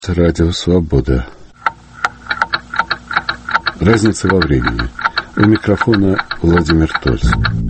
Радио «Свобода». Разница во времени. У микрофона Владимир Тольц.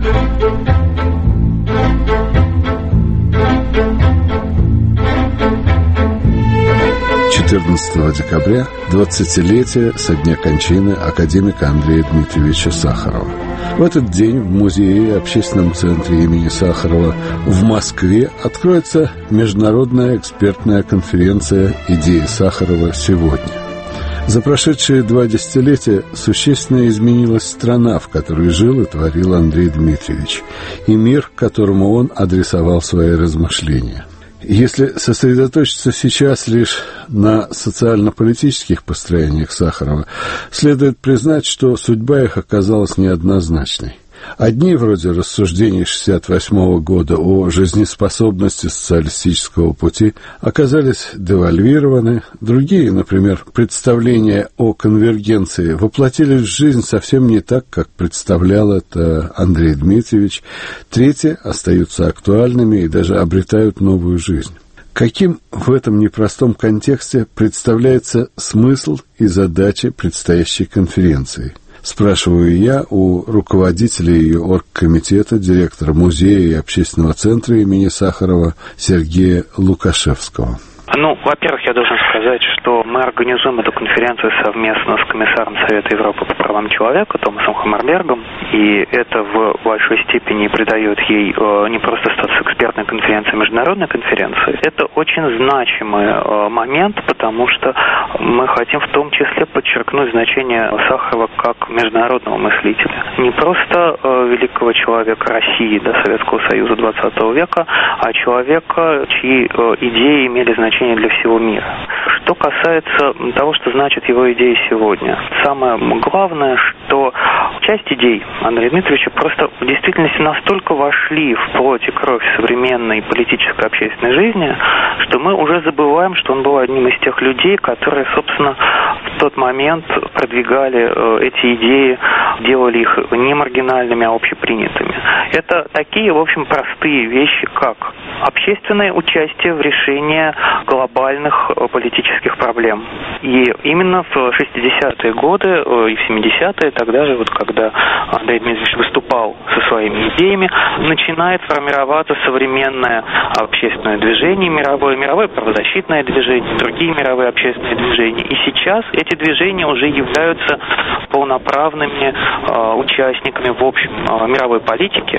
14 декабря 20-летие со дня кончины академика Андрея Дмитриевича Сахарова. В этот день в музее и общественном центре имени Сахарова в Москве откроется международная экспертная конференция «Идеи Сахарова сегодня». За прошедшие 2 десятилетия существенно изменилась страна, в которой жил и творил Андрей Дмитриевич, и мир, которому он адресовал свои размышления. Если сосредоточиться сейчас лишь на социально-политических построениях Сахарова, следует признать, что судьба их оказалась неоднозначной. Одни, вроде рассуждений 1968 года о жизнеспособности социалистического пути, оказались девальвированы, другие, например, представления о конвергенции, воплотились в жизнь совсем не так, как представлял это Андрей Дмитриевич, третьи остаются актуальными и даже обретают новую жизнь. Каким в этом непростом контексте представляется смысл и задачи предстоящей конференции? Спрашиваю я у руководителя ее оргкомитета, директора музея и общественного центра имени Сахарова Сергея Лукашевского. Во-первых, я должен сказать, что мы организуем эту конференцию совместно с комиссаром Совета Европы по правам человека Томасом Хаммербергом, и это в большой степени придает ей не просто статус экспертной конференции, а международной конференции. Это очень значимый момент, потому что мы хотим в том числе подчеркнуть значение Сахарова как международного мыслителя. Не просто великого человека России до Советского Союза 20 века, а человека, чьи идеи имели значение для всего мира. Что касается того, что значит его идеи сегодня, самое главное, что часть идей Андрея Дмитриевича просто в действительности настолько вошли в плоть и кровь современной политической общественной жизни, что мы уже забываем, что он был одним из тех людей, которые, собственно, в тот момент продвигали эти идеи, делали их не маргинальными, а общепринятыми. Это такие, в общем, простые вещи, как общественное участие в решении глобальных политических проблем. И именно в 60-е годы и в 70-е, тогда же, когда Андрей Дмитриевич выступал со своими идеями, начинает формироваться современное общественное движение, мировое правозащитное движение, другие мировые общественные движения. И сейчас эти движения уже являются полноправными участниками в общем мировой политике.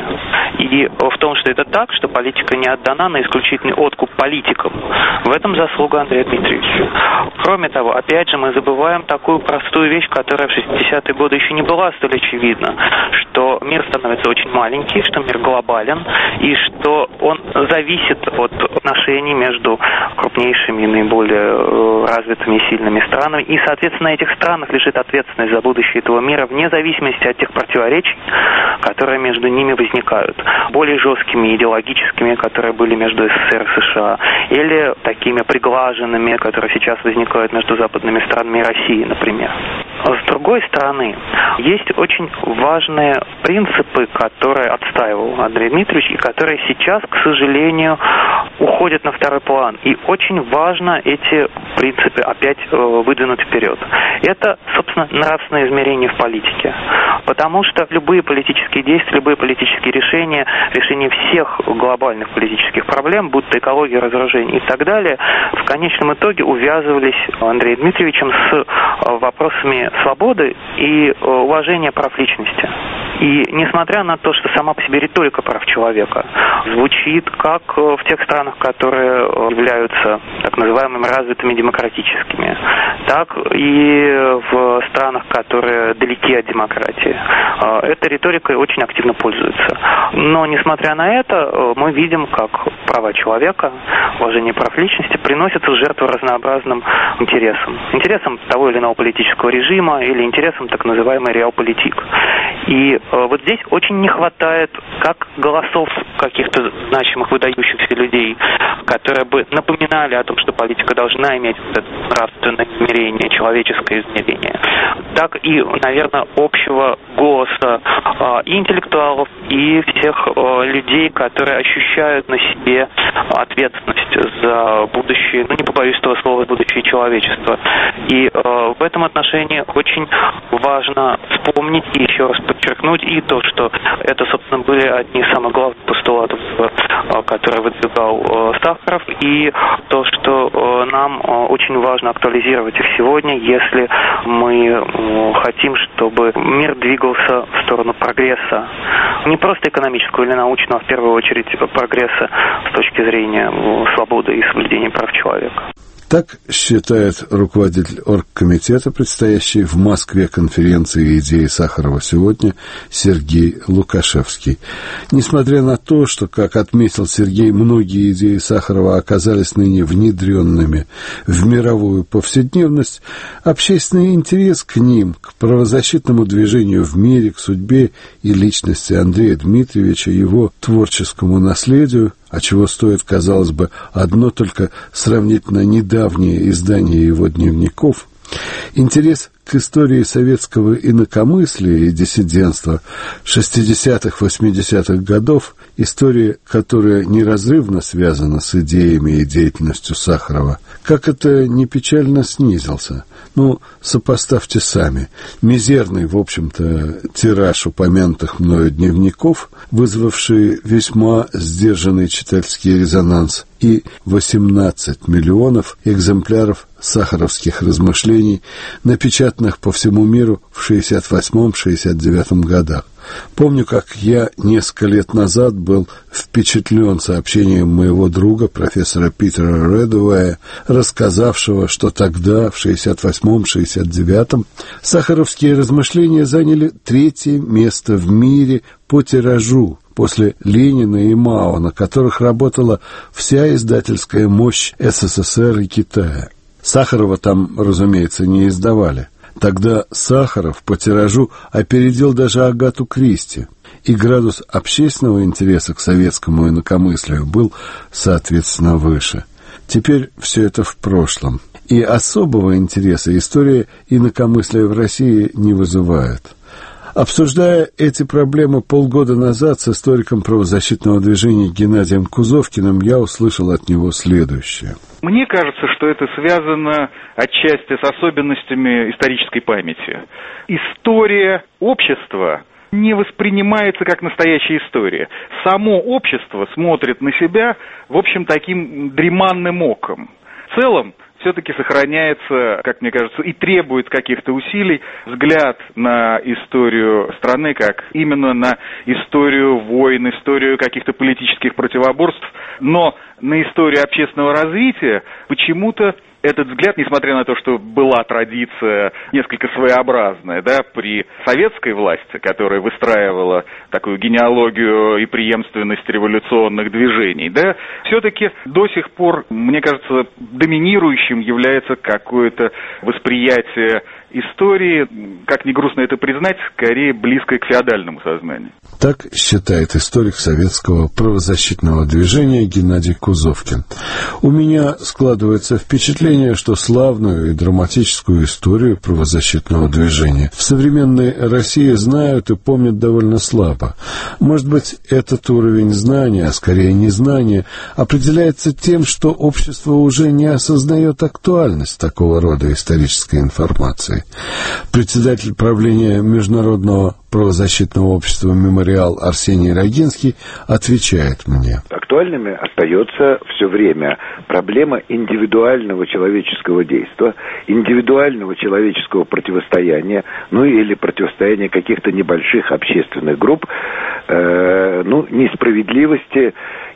И в том, что это так, что политика не отдана на исключительный откуп политикам, в этом заслуга Андрея Дмитриевича. Кроме того, опять же, мы забываем такую простую вещь, которая в 60-е годы еще не была столь очевидна, что мир становится очень маленький, что мир глобален, и что он зависит от отношений между крупнейшими и наиболее развитыми и сильными странами. И, соответственно, на этих странах лежит ответственность за будущее этого мира вне зависимости от тех противоречий, которые между ними возникают. Более жесткими идеологическими, которые были между СССР и США, или такими приглаженными, которые сейчас возникают между западными странами и Россией, например. С другой стороны, есть очень важные принципы, которые отстаивал Андрей Дмитриевич, и которые сейчас, к сожалению, уходят на второй план. И очень важно эти принципы опять выдвинуть вперед. Это, собственно, нравственное измерение в политике. Потому что любые политические действия, любые политические решения, решение всех глобальных политических проблем, будь то экология, разоружение и так далее, в конечном итоге увязывались Андреем Дмитриевичем с вопросами свободы и уважения прав личности. И несмотря на то, что сама по себе риторика прав человека звучит как в тех странах, которые являются так называемыми развитыми демократическими, так и в странах, которые далеки от демократии, эта риторика очень активно пользуется. Но несмотря на это, мы видим, как права человека, уважение прав личности приносятся в жертву разнообразным интересам. Интересам того или иного политического режима или интересам так называемой реалполитик. И вот здесь очень не хватает как голосов каких-то значимых, выдающихся людей, которые бы напоминали о том, что политика должна иметь это нравственное измерение, человеческое измерение, так и, наверное, общего голоса и интеллектуалов, и всех людей, которые ощущают на себе ответственность за будущее, не побоюсь этого слова, будущее человечества. И в этом отношении очень важно вспомнить и еще раз подчеркнуть и то, что это, собственно, были одни из самых главных постулатов, которые выдвигал Сахаров, и то, что нам очень важно актуализировать их сегодня, если мы хотим, чтобы мир двигался в сторону прогресса, не просто экономического или научного, а в первую очередь прогресса с точки зрения свободы и соблюдения прав человека. Так считает руководитель оргкомитета, предстоящей в Москве конференции «Идеи Сахарова сегодня» Сергей Лукашевский. Несмотря на то, что, как отметил Сергей, многие идеи Сахарова оказались ныне внедренными в мировую повседневность, общественный интерес к ним, к правозащитному движению в мире, к судьбе и личности Андрея Дмитриевича, его творческому наследию, а чего стоит, казалось бы, одно только сравнительно недавнее издание его дневников, интерес к истории советского инакомыслия и диссидентства 60-х, 80-х годов, история, которая неразрывно связана с идеями и деятельностью Сахарова, как это не печально снизился. Сопоставьте сами. Мизерный, в общем-то, тираж упомянутых мною дневников, вызвавший весьма сдержанный читательский резонанс, и 18 миллионов экземпляров сахаровских размышлений, напечатанных по всему миру в 68-69 годах. Помню, как я несколько лет назад был впечатлен сообщением моего друга, профессора Питера Редуэя, рассказавшего, что тогда, в 68-69, сахаровские размышления заняли 3-е место в мире по тиражу, после Ленина и Мао, на которых работала вся издательская мощь СССР и Китая. Сахарова там, разумеется, не издавали. Тогда Сахаров по тиражу опередил даже Агату Кристи, и градус общественного интереса к советскому инакомыслию был, соответственно, выше. Теперь все это в прошлом, и особого интереса история инакомыслия в России не вызывает. Обсуждая эти проблемы полгода назад с историком правозащитного движения Геннадием Кузовкиным, я услышал от него следующее. Мне кажется, что это связано отчасти с особенностями исторической памяти. История общества не воспринимается как настоящая история. Само общество смотрит на себя, в общем, таким дреманным оком. В целом, все-таки сохраняется, как мне кажется, и требует каких-то усилий взгляд на историю страны, как именно на историю войн, историю каких-то политических противоборств, но на историю общественного развития почему-то этот взгляд, несмотря на то, что была традиция несколько своеобразная, при советской власти, которая выстраивала такую генеалогию и преемственность революционных движений, все-таки до сих пор, мне кажется, доминирующим является какое-то восприятие истории, как ни грустно это признать, скорее близкое к феодальному сознанию. Так считает историк советского правозащитного движения Геннадий Кузовкин. У меня складывается впечатление, что славную и драматическую историю правозащитного движения в современной России знают и помнят довольно слабо. Может быть, этот уровень знания, а скорее незнания, определяется тем, что общество уже не осознает актуальность такого рода исторической информации. Председатель правления Международного правозащитного общества «Мемориал» Арсений Рогинский отвечает мне. Актуальными остается все время проблема индивидуального человеческого действия, индивидуального человеческого противостояния, или противостояния каких-то небольших общественных групп, несправедливости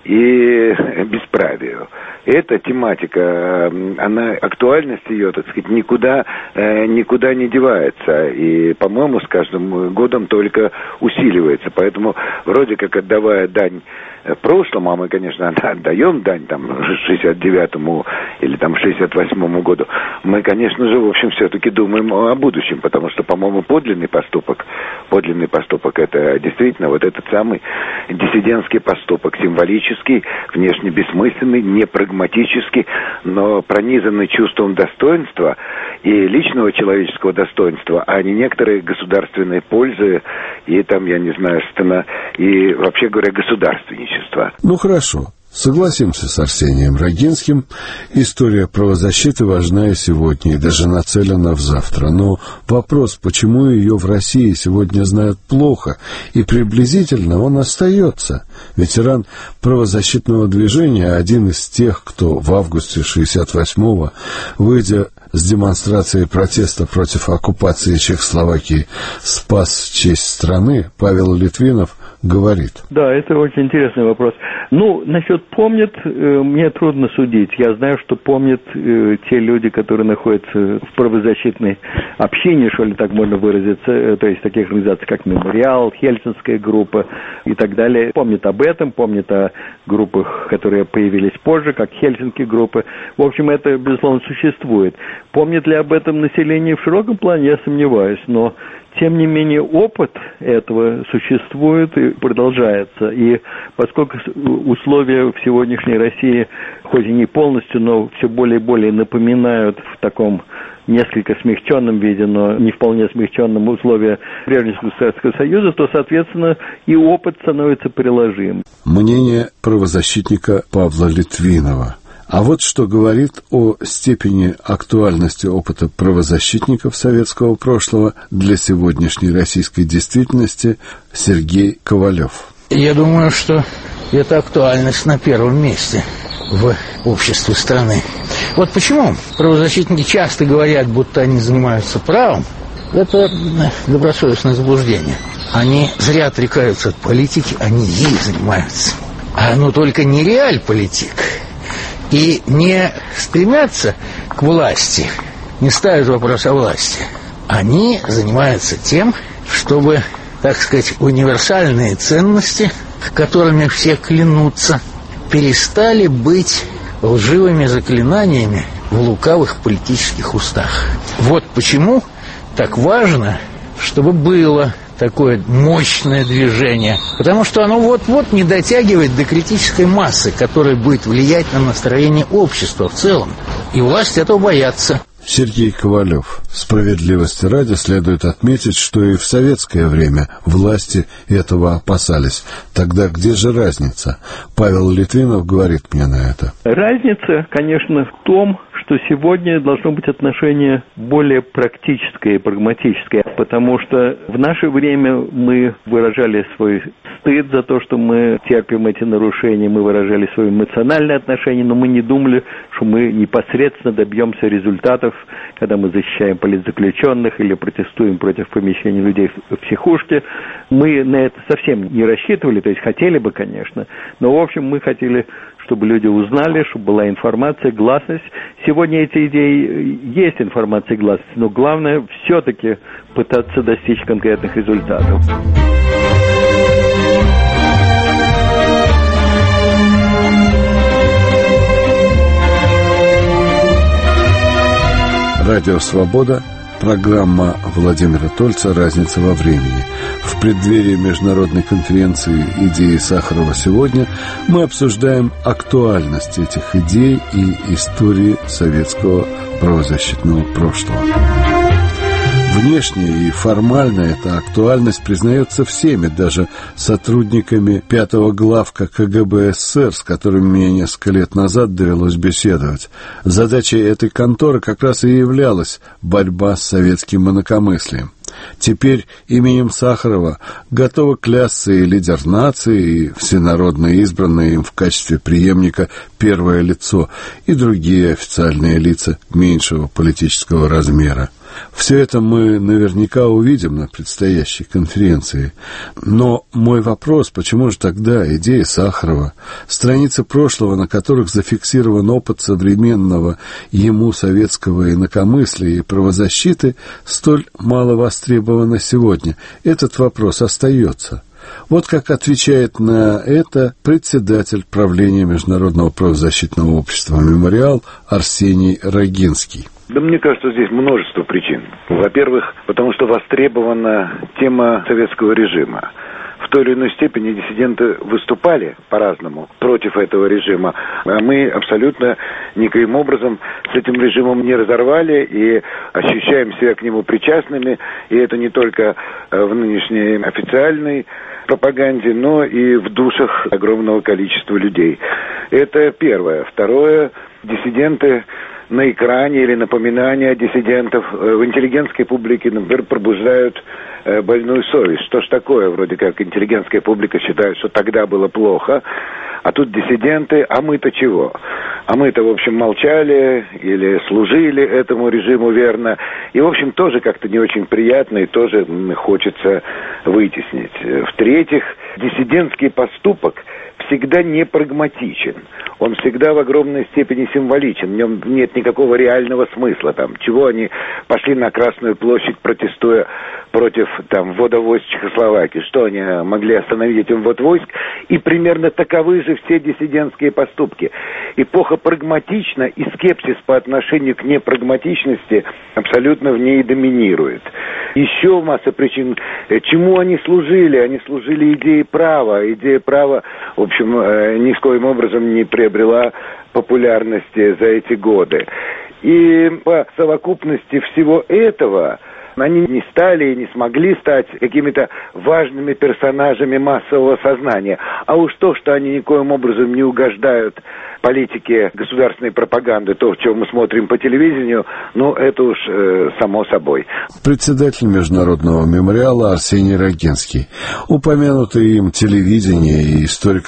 и бесправию. Эта тематика, актуальность ее, так сказать, никуда не девается. И, по-моему, с каждым годом только усиливается. Поэтому, вроде как отдавая дань прошлому, а мы, конечно, отдаем дань там 69-му или там 68-му году, мы, конечно же, в общем, все-таки думаем о будущем, потому что, по-моему, подлинный поступок это действительно вот этот самый диссидентский поступок, символический, внешне бессмысленный, не прагматический, но пронизанный чувством достоинства и личного человеческого достоинства, а не некоторые государственные пользы и там, я не знаю, и вообще говоря, государственничество. Ну хорошо. Согласимся с Арсением Рогинским, история правозащиты важна и сегодня, и даже нацелена в завтра. Но вопрос, почему ее в России сегодня знают плохо, и приблизительно он остается. Ветеран правозащитного движения, один из тех, кто в августе 68-го, выйдя с демонстрацией протеста против оккупации Чехословакии, спас честь страны, Павел Литвинов, говорит. Да, это очень интересный вопрос. Ну, насчет помнят, мне трудно судить. Я знаю, что помнят те люди, которые находятся в правозащитной общине, что ли, так можно выразиться, то есть таких организаций, как «Мемориал», «Хельсинская группа» и так далее. Помнят об этом, помнят о группах, которые появились позже, как «Хельсинки» группы. В общем, это, безусловно, существует. Помнит ли об этом население в широком плане, я сомневаюсь, но тем не менее, опыт этого существует и продолжается. И поскольку условия в сегодняшней России, хоть и не полностью, но все более и более напоминают в таком несколько смягченном виде, но не вполне смягченном условия прежнего Советского Союза, то, соответственно, и опыт становится приложим. Мнение правозащитника Павла Литвинова. А вот что говорит о степени актуальности опыта правозащитников советского прошлого для сегодняшней российской действительности Сергей Ковалев. Я думаю, что эта актуальность на первом месте в обществе страны. Вот почему правозащитники часто говорят, будто они занимаются правом. Это добросовестное заблуждение. Они зря отрекаются от политики, они ей занимаются. Но только не реаль-политик. И не стремятся к власти, не ставят вопрос о власти. Они занимаются тем, чтобы, так сказать, универсальные ценности, которыми все клянутся, перестали быть лживыми заклинаниями в лукавых политических устах. Вот почему так важно, чтобы было такое мощное движение, потому что оно вот-вот не дотягивает до критической массы, которая будет влиять на настроение общества в целом. И власти этого боятся. Сергей Ковалев. Справедливости ради следует отметить, что и в советское время власти этого опасались. Тогда где же разница? Павел Литвинов говорит мне на это. Разница, конечно, в том, что сегодня должно быть отношение более практическое и прагматическое, потому что в наше время мы выражали свой стыд за то, что мы терпим эти нарушения, мы выражали свое эмоциональное отношение, но мы не думали, что мы непосредственно добьемся результатов, когда мы защищаем политзаключенных или протестуем против помещения людей в психушке. Мы на это совсем не рассчитывали, то есть хотели бы, конечно, но, в общем, мы хотели, чтобы люди узнали, чтобы была информация, гласность. Сегодня эти идеи есть, информация и гласность, но главное все-таки пытаться достичь конкретных результатов. Радио «Свобода», программа Владимира Тольца «Разница во времени». В преддверии международной конференции «Идеи Сахарова сегодня» мы обсуждаем актуальность этих идей и истории советского правозащитного прошлого. Внешне и формально эта актуальность признается всеми, даже сотрудниками 5-го главка КГБ СССР, с которыми мне несколько лет назад довелось беседовать. Задачей этой конторы как раз и являлась борьба с советским инакомыслием. Теперь именем Сахарова готовы клясться и лидер нации, и всенародно избранное им в качестве преемника первое лицо, и другие официальные лица меньшего политического размера. Все это мы наверняка увидим на предстоящей конференции. Но мой вопрос, почему же тогда идеи Сахарова, страницы прошлого, на которых зафиксирован опыт современного ему советского инакомыслия и правозащиты, столь мало востребованы сегодня? Этот вопрос остается. Вот как отвечает на это председатель правления Международного правозащитного общества «Мемориал» Арсений Рогинский. Да мне кажется, здесь множество причин. Во-первых, потому что востребована тема советского режима. В той или иной степени диссиденты выступали по-разному против этого режима, а мы абсолютно никоим образом с этим режимом не разорвали и ощущаем себя к нему причастными, и это не только в нынешней официальной пропаганде, но и в душах огромного количества людей. Это первое. Второе, диссиденты на экране или напоминания диссидентов в интеллигентской публике, например, пробуждают больную совесть. Что ж такое? Вроде как интеллигентская публика считает, что тогда было плохо, а тут диссиденты, а мы-то чего? А мы-то, в общем, молчали или служили этому режиму верно. И, в общем, тоже как-то не очень приятно и тоже хочется вытеснить. В-третьих, диссидентский поступок всегда не прагматичен. Он всегда в огромной степени символичен. В нем нет никакого реального смысла. Чего они пошли на Красную площадь, протестуя против ввода войск Чехословакии? Что они могли остановить этим ввод войск? И примерно таковы же все диссидентские поступки. Эпоха прагматична, и скепсис по отношению к непрагматичности абсолютно в ней доминирует. Еще масса причин. Чему они служили? Они служили идее права. Идея права, в общем, ни с коим образом не приобрела популярности за эти годы. И по совокупности всего этого они не стали и не смогли стать какими-то важными персонажами массового сознания. А уж то, что они никоим образом не угождают политике государственной пропаганды, то, что мы смотрим по телевидению, это уж само собой. Председатель Международного мемориала Арсений Рогинский. Упомянутое им телевидение и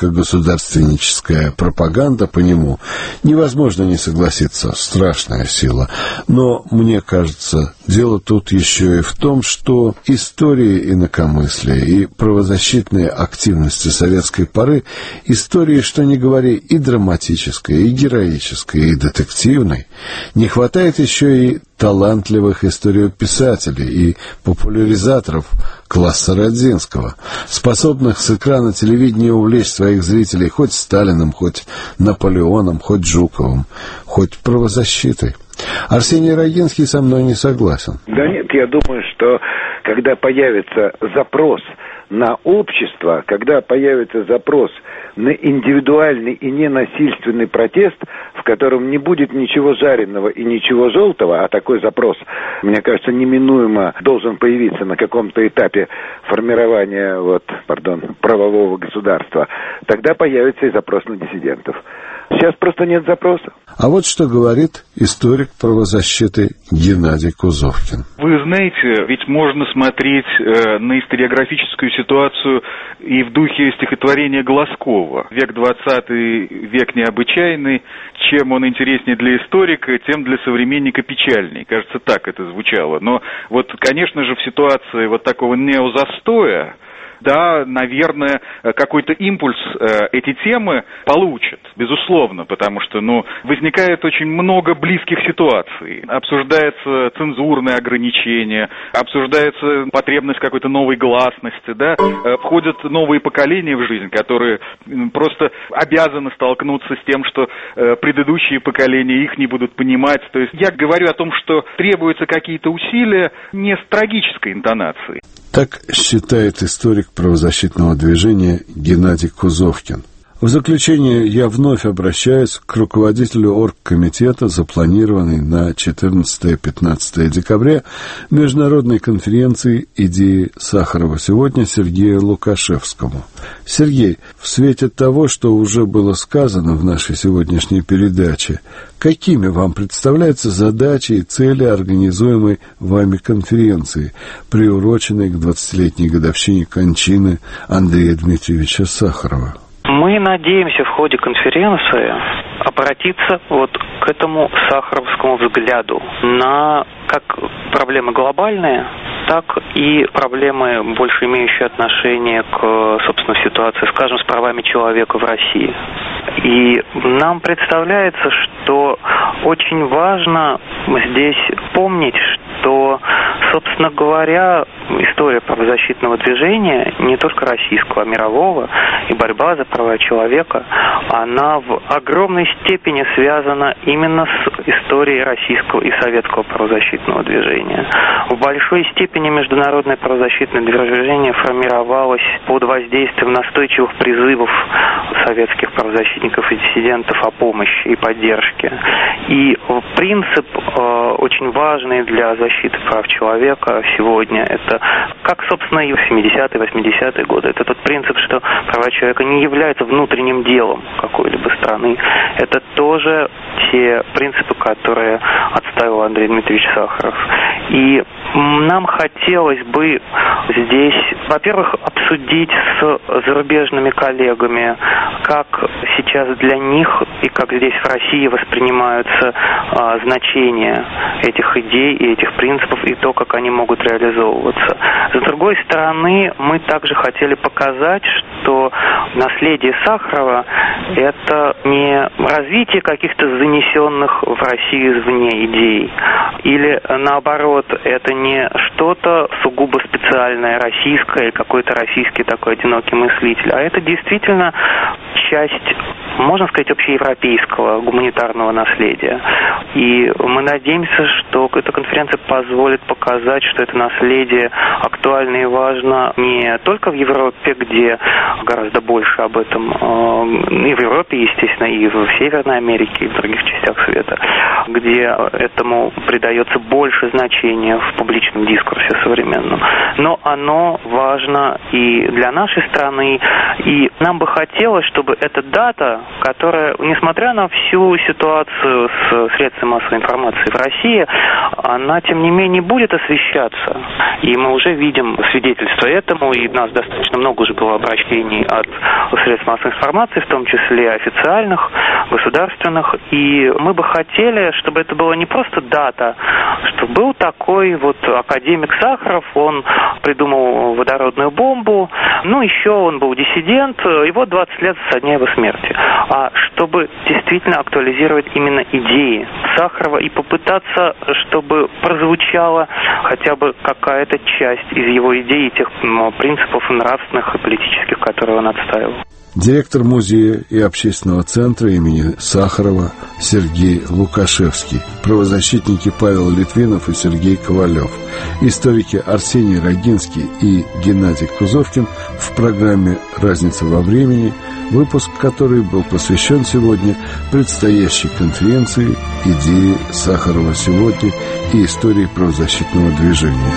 историко-государственническая пропаганда по нему невозможно не согласиться. Страшная сила. Но, мне кажется, дело тут еще и в том, что история инакомыслия и правозащитные активности советской поры, истории, что ни говори, и драматической, и героической, и детективной, не хватает еще и талантливых историописателей и популяризаторов класса Родзинского, способных с экрана телевидения увлечь своих зрителей хоть Сталиным, хоть Наполеоном, хоть Жуковым, хоть правозащитой. Арсений Рогинский со мной не согласен. Да нет, я думаю, что когда появится запрос на общество, когда появится запрос на индивидуальный и ненасильственный протест, в котором не будет ничего жареного и ничего желтого, а такой запрос, мне кажется, неминуемо должен появиться на каком-то этапе формирования правового государства, тогда появится и запрос на диссидентов. Сейчас просто нет запроса. А вот что говорит историк правозащиты Геннадий Кузовкин. Вы знаете, ведь можно смотреть на историографическую ситуацию и в духе стихотворения Глазкова. Век 20, век необычайный. Чем он интереснее для историка, тем для современника печальней. Кажется, так это звучало. Но конечно же, в ситуации такого неозастоя, да, наверное, какой-то импульс эти темы получат, безусловно, потому что, возникает очень много близких ситуаций. Обсуждается цензурные ограничения, обсуждается потребность какой-то новой гласности, да, входят новые поколения в жизнь, которые просто обязаны столкнуться с тем, что предыдущие поколения их не будут понимать. То есть я говорю о том, что требуются какие-то усилия не с трагической интонацией. Так считает историк правозащитного движения Геннадий Кузовкин. В заключение я вновь обращаюсь к руководителю оргкомитета, запланированной на 14-15 декабря международной конференции «Идеи Сахарова сегодня» Сергею Лукашевскому. Сергей, в свете того, что уже было сказано в нашей сегодняшней передаче, какими вам представляются задачи и цели организуемой вами конференции, приуроченной к 20-летней годовщине кончины Андрея Дмитриевича Сахарова? Мы надеемся в ходе конференции обратиться к этому сахаровскому взгляду на как проблемы глобальные, так и проблемы, больше имеющие отношение к, собственно, ситуации, скажем, с правами человека в России. И нам представляется, что очень важно здесь помнить, что, собственно говоря, история правозащитного движения, не только российского, а мирового, и борьба за права человека, она в огромной степени связана именно с историей российского и советского правозащитного движения. В большой степени международное правозащитное движение формировалось под воздействием настойчивых призывов советских правозащитников и диссидентов о помощи и поддержке. И принцип, очень важный для защиты прав человека сегодня, это, как, собственно, и в 70-е, 80-е годы, это тот принцип, что права человека не являются внутренним делом какой-либо страны. Это тоже те принципы, которые отстаивал Андрей Дмитриевич Сахаров. И нам хотелось бы здесь, во-первых, обсудить с зарубежными коллегами, как сейчас для них и как здесь в России воспринимаются значения этих идей и этих принципов и то, как они могут реализовываться. С другой стороны, мы также хотели показать, что наследие Сахарова – это не развитие каких-то занесенных в Россию извне идей, или наоборот, это не что-то сугубо специальное российское или какой-то российский такой одинокий мыслитель, а это действительно часть, можно сказать, общеевропейского гуманитарного наследия. И мы надеемся, что эта конференция позволит показать, что это наследие актуально и важно не только в Европе, где гораздо больше об этом, и в Европе, естественно, и в Северной Америке, и в других частях света, где этому придается больше значения в публичном дискурсе современном. Но оно важно и для нашей страны, и нам бы хотелось, чтобы эта дата, которая, несмотря на всю ситуацию с средствами массовой информации в России, она, тем не менее, будет освещаться. И мы уже видим свидетельства этому, и у нас достаточно много уже было обращений от средств массовой информации, в том числе официальных, государственных. И мы бы хотели, чтобы это была не просто дата, что был такой вот академик Сахаров, он придумал водородную бомбу, ну, еще он был диссидент, его 20 лет со дня его смерти. А чтобы действительно актуализировать именно идеи Сахарова и попытаться, чтобы прозвучала хотя бы какая-то часть из его идей и тех принципов нравственных и политических, которые он отстаивал. Директор музея и общественного центра имени Сахарова Сергей Лукашевский, правозащитники Павел Литвинов и Сергей Ковалев, историки Арсений Рогинский и Геннадий Кузовкин в программе «Разница во времени», выпуск который был посвящен сегодня предстоящей конференции «Идеи Сахарова сегодня» и истории правозащитного движения.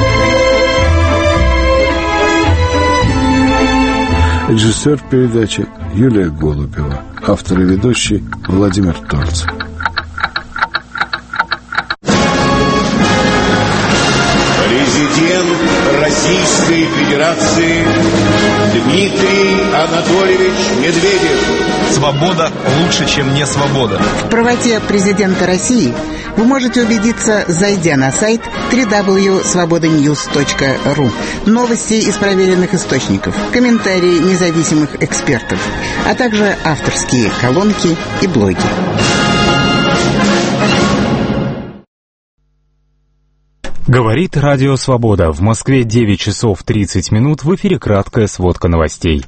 Режиссер передачи Юлия Голубева. Автор и ведущий Владимир Торц. Президент Российской Федерации Дмитрий Анатольевич Медведев. Свобода лучше, чем не свобода. В правоте президента России вы можете убедиться, зайдя на сайт www.svobodanews.ru. Новости из проверенных источников, комментарии независимых экспертов, а также авторские колонки и блоги. Говорит Радио Свобода. В Москве 9 часов 30 минут. В эфире краткая сводка новостей.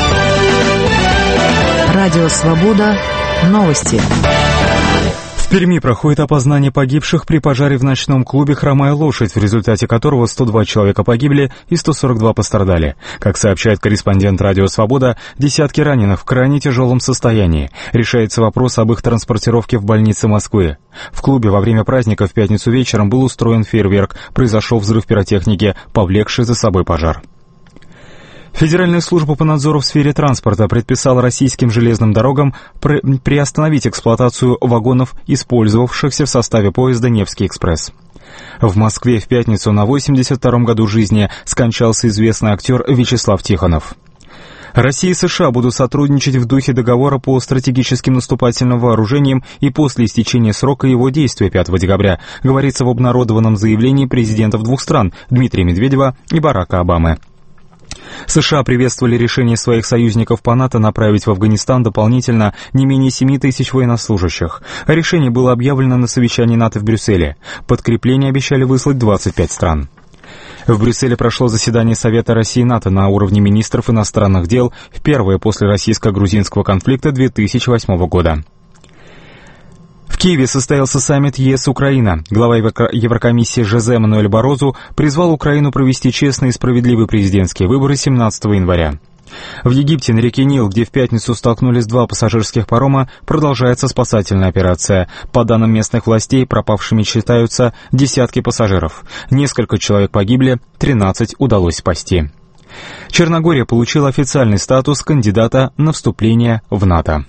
Радио Свобода. Новости. В Перми проходит опознание погибших при пожаре в ночном клубе «Хромая лошадь», в результате которого 102 человека погибли и 142 пострадали. Как сообщает корреспондент «Радио Свобода», десятки раненых в крайне тяжелом состоянии. Решается вопрос об их транспортировке в больницы Москвы. В клубе во время праздника в пятницу вечером был устроен фейерверк. Произошел взрыв пиротехники, повлекший за собой пожар. Федеральная служба по надзору в сфере транспорта предписала российским железным дорогам приостановить эксплуатацию вагонов, использовавшихся в составе поезда «Невский экспресс». В Москве в пятницу на 82-м году жизни скончался известный актер Вячеслав Тихонов. Россия и США будут сотрудничать в духе договора по стратегическим наступательным вооружениям и после истечения срока его действия 5 декабря, говорится в обнародованном заявлении президентов двух стран Дмитрия Медведева и Барака Обамы. США приветствовали решение своих союзников по НАТО направить в Афганистан дополнительно не менее 7 тысяч военнослужащих. Решение было объявлено на совещании НАТО в Брюсселе. Подкрепление обещали выслать 25 стран. В Брюсселе прошло заседание Совета России и НАТО на уровне министров иностранных дел, впервые после российско-грузинского конфликта 2008 года. В Киеве состоялся саммит ЕС-Украина. Глава Еврокомиссии Жозе Мануэль Барозу призвал Украину провести честные и справедливые президентские выборы 17 января. В Египте на реке Нил, где в пятницу столкнулись 2 пассажирских парома, продолжается спасательная операция. По данным местных властей, пропавшими считаются десятки пассажиров. Несколько человек погибли, 13 удалось спасти. Черногория получила официальный статус кандидата на вступление в НАТО.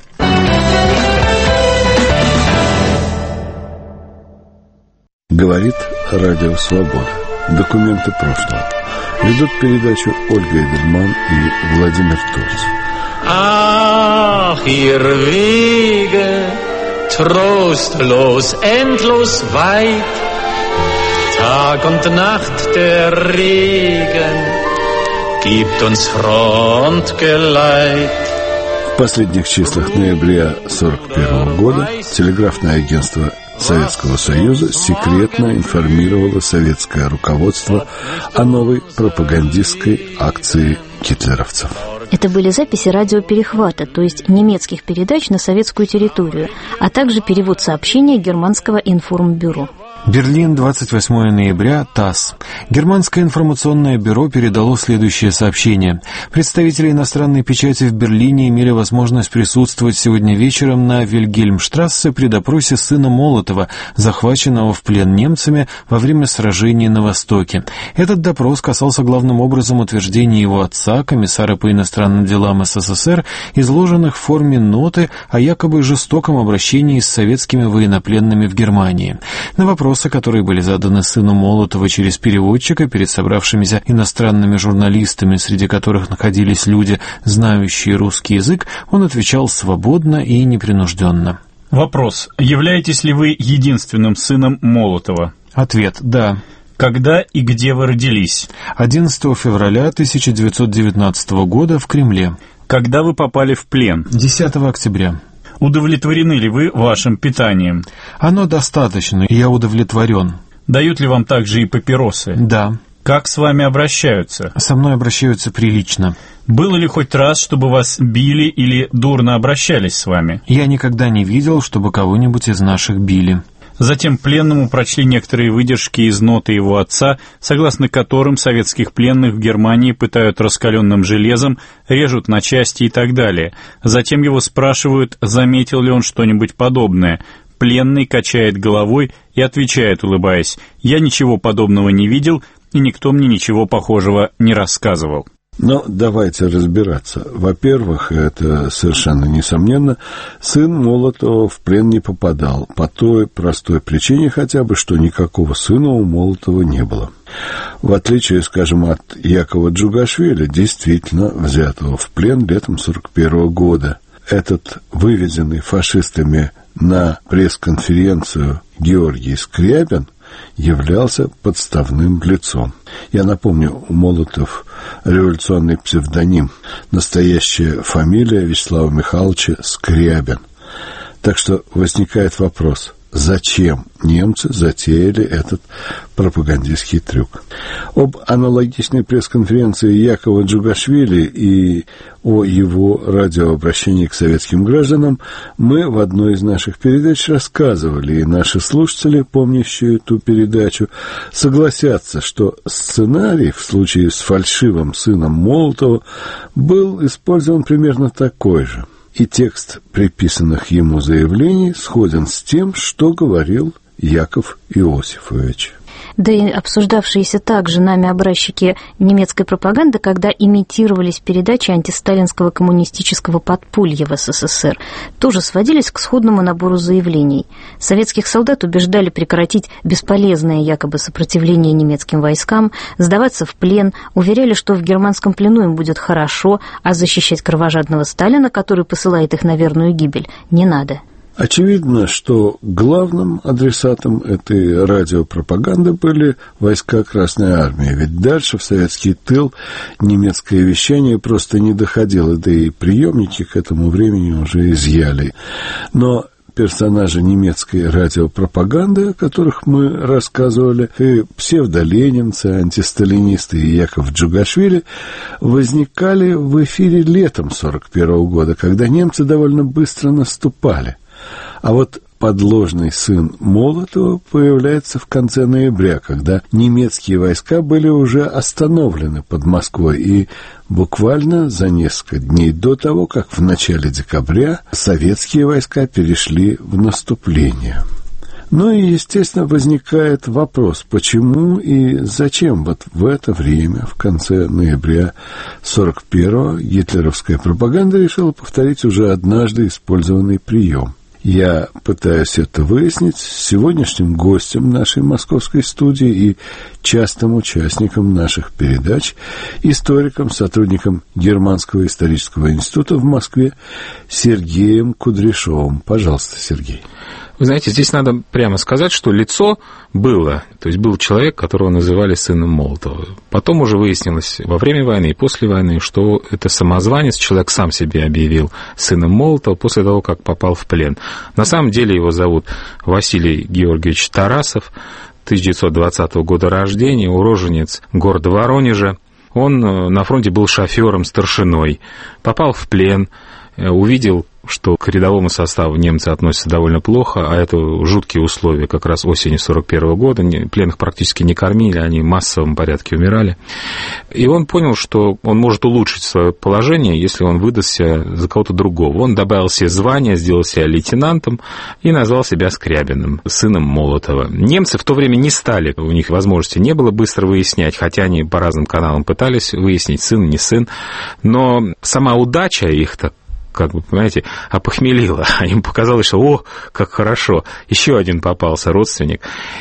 Говорит Радио Свобода. Документы прошлого. Ведут передачу Ольга Эдельман и Владимир Турц. Ach, ihr Wege, trostlos, endlos weit, Tag und Nacht der Regen gibt uns Frontgeleit. В последних числах ноября 1941 года телеграфное агентство Советского Союза секретно информировало советское руководство о новой пропагандистской акции гитлеровцев. Это были записи радиоперехвата, то есть немецких передач на советскую территорию, а также перевод сообщения германского информбюро. Берлин, 28 ноября, ТАСС. Германское информационное бюро передало следующее сообщение. Представители иностранной печати в Берлине имели возможность присутствовать сегодня вечером на Вильгельмштрассе при допросе сына Молотова, захваченного в плен немцами во время сражений на Востоке. Этот допрос касался главным образом утверждений его отца, комиссара по иностранным делам СССР, изложенных в форме ноты о якобы жестоком обращении с советскими военнопленными в Германии. На вопросы, которые были заданы сыну Молотова через переводчика перед собравшимися иностранными журналистами, среди которых находились люди, знающие русский язык, он отвечал свободно и непринужденно. Вопрос. Являетесь ли вы единственным сыном Молотова? Ответ. Да. Когда и где вы родились? 11 февраля 1919 года в Кремле. Когда вы попали в плен? 10 октября. Удовлетворены ли вы вашим питанием? Оно достаточно, я удовлетворен. Дают ли вам также и папиросы? Да. Как с вами обращаются? Со мной обращаются прилично. Было ли хоть раз, чтобы вас били или дурно обращались с вами? Я никогда не видел, чтобы кого-нибудь из наших били. Затем пленному прочли некоторые выдержки из ноты его отца, согласно которым советских пленных в Германии пытают раскаленным железом, режут на части и так далее. Затем его спрашивают, заметил ли он что-нибудь подобное. Пленный качает головой и отвечает, улыбаясь: «Я ничего подобного не видел, и никто мне ничего похожего не рассказывал». Но давайте разбираться. Во-первых, это совершенно несомненно, сын Молотова в плен не попадал по той простой причине хотя бы, что никакого сына у Молотова не было. В отличие, скажем, от Якова Джугашвили, действительно взятого в плен летом 1941 года. Этот выведенный фашистами на пресс-конференцию Георгий Скрябин являлся подставным лицом. Я напомню, у Молотов революционный псевдоним, настоящая фамилия Вячеслава Михайловича Скрябин. Так что возникает вопрос, зачем немцы затеяли этот пропагандистский трюк? Об аналогичной пресс-конференции Якова Джугашвили и о его радиообращении к советским гражданам мы в одной из наших передач рассказывали, и наши слушатели, помнящие эту передачу, согласятся, что сценарий в случае с фальшивым сыном Молотова был использован примерно такой же. И текст приписанных ему заявлений сходен с тем, что говорил Яков Иосифович. Да и обсуждавшиеся также нами образчики немецкой пропаганды, когда имитировались передачи антисталинского коммунистического подполья в СССР, тоже сводились к сходному набору заявлений. Советских солдат убеждали прекратить бесполезное якобы сопротивление немецким войскам, сдаваться в плен, уверяли, что в германском плену им будет хорошо, а защищать кровожадного Сталина, который посылает их на верную гибель, не надо. Очевидно, что главным адресатом этой радиопропаганды были войска Красной Армии, ведь дальше в советский тыл немецкое вещание просто не доходило, да и приемники к этому времени уже изъяли. Но персонажи немецкой радиопропаганды, о которых мы рассказывали, и псевдоленинцы, антисталинисты и Яков Джугашвили, возникали в эфире летом 1941 года, когда немцы довольно быстро наступали. А вот подложный сын Молотова появляется в конце ноября, когда немецкие войска были уже остановлены под Москвой, и буквально за несколько дней до того, как в начале декабря советские войска перешли в наступление. Ну и, естественно, возникает вопрос, почему и зачем вот в это время, в конце ноября 1941-го, гитлеровская пропаганда решила повторить уже однажды использованный прием. Я пытаюсь это выяснить с сегодняшним гостем нашей московской студии и частым участником наших передач, историком, сотрудником Германского исторического института в Москве Сергеем Кудряшовым. Пожалуйста, Сергей. Вы знаете, здесь надо прямо сказать, что лицо было, то есть был человек, которого называли сыном Молотова. Потом уже выяснилось во время войны и после войны, что это самозванец, человек сам себе объявил сыном Молотова после того, как попал в плен. На самом деле его зовут Василий Георгиевич Тарасов, 1920 года рождения, уроженец города Воронежа. Он на фронте был шофером, старшиной, попал в плен, увидел, что к рядовому составу немцы относятся довольно плохо, а это жуткие условия как раз осенью 1941 года. Пленных практически не кормили, они в массовом порядке умирали. И он понял, что он может улучшить свое положение, если он выдаст себя за кого-то другого. Он добавил себе звание, сделал себя лейтенантом и назвал себя Скрябиным, сыном Молотова. Немцы в то время не стали, у них возможности не было быстро выяснять, хотя они по разным каналам пытались выяснить, сын, не сын. Но сама удача их-то, как бы, понимаете, опохмелило. Им показалось, что, о, как хорошо, еще один попался родственник.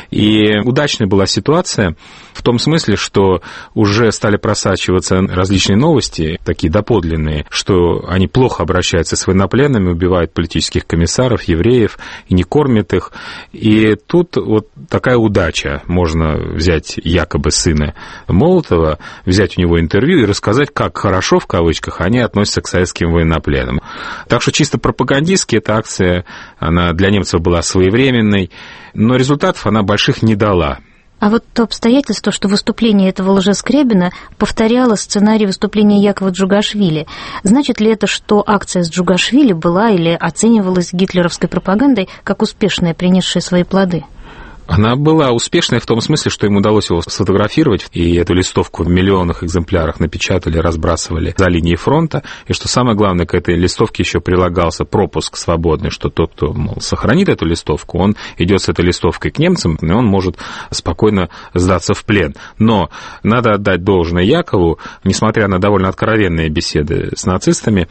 И удачная была ситуация в том смысле, что уже стали просачиваться различные новости, такие доподлинные, что они плохо обращаются с военнопленными, убивают политических комиссаров, евреев, и не кормят их. И тут вот такая удача. Можно взять якобы сына Молотова, взять у него интервью и рассказать, как хорошо, в кавычках, они относятся к советским военнопленным. Так что чисто пропагандистски эта акция, она для немцев была своевременной, но результатов она больших не дала. А вот то обстоятельство, что выступление этого Скрябина повторяло сценарий выступления Якова Джугашвили, значит ли это, что акция с Джугашвили была или оценивалась гитлеровской пропагандой как успешная, принесшая свои плоды? Она была успешной в том смысле, что им удалось его сфотографировать, и эту листовку в миллионных экземплярах напечатали, разбрасывали за линией фронта, и что самое главное, к этой листовке еще прилагался пропуск свободный, что тот, кто, мол, сохранит эту листовку, он идет с этой листовкой к немцам, и он может спокойно сдаться в плен. Но надо отдать должное Якову, несмотря на довольно откровенные беседы с нацистами,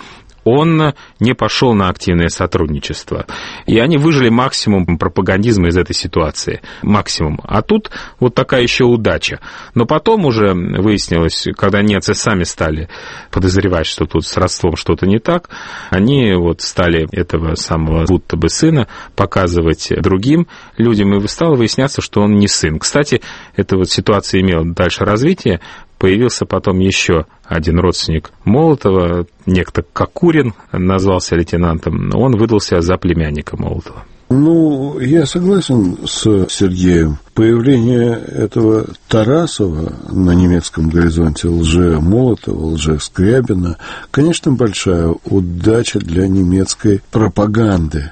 он не пошел на активное сотрудничество. И они выжили максимум пропагандизма из этой ситуации. Максимум. А тут вот такая еще удача. Но потом уже выяснилось, когда немцы сами стали подозревать, что тут с родством что-то не так, они вот стали этого самого будто бы сына показывать другим людям, и стало выясняться, что он не сын. Кстати, эта вот ситуация имела дальше развитие. Появился потом еще один родственник Молотова, некто Кокурин, назвался лейтенантом, он выдался за племянника Молотова. Ну, я согласен с Сергеем. Появление этого Тарасова на немецком горизонте, Молотова, Скрябина, конечно, большая удача для немецкой пропаганды.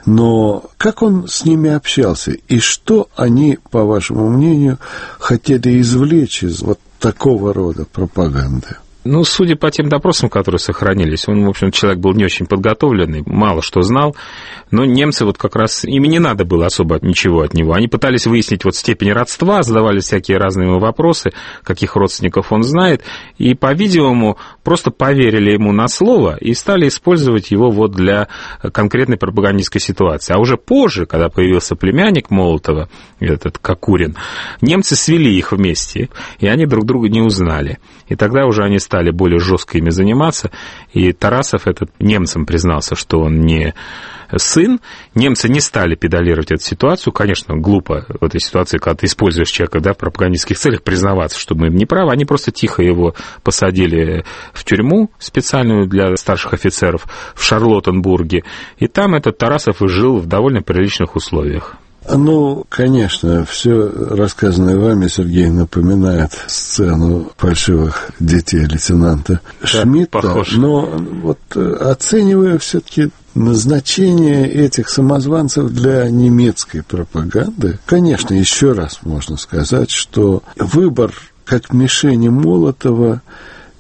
Но как он с ними общался? И что они, по вашему мнению, хотели извлечь из вот такого рода пропаганды? Ну, судя по тем допросам, которые сохранились, он, в общем, человек был не очень подготовленный, мало что знал, но немцы вот как раз, им не надо было особо ничего от него. Они пытались выяснить вот степень родства, задавали всякие разные вопросы, каких родственников он знает, и, по-видимому, просто поверили ему на слово и стали использовать его вот для конкретной пропагандистской ситуации. А уже позже, когда появился племянник Молотова, этот Кокурин, немцы свели их вместе, и они друг друга не узнали. И тогда уже они стали более жестко ими заниматься, и Тарасов этот немцам признался, что он не сын. Немцы не стали педалировать эту ситуацию. Конечно, глупо в этой ситуации, когда ты используешь человека, да, в пропагандистских целях, признаваться, что мы не правы. Они просто тихо его посадили в тюрьму специальную для старших офицеров в Шарлоттенбурге, и там этот Тарасов и жил в довольно приличных условиях. Ну, конечно, все рассказанное вами, Сергей, напоминает сцену фальшивых детей лейтенанта Шмидта, похож. Но вот оценивая все-таки назначение этих самозванцев для немецкой пропаганды, конечно, еще раз можно сказать, что выбор как мишени Молотова —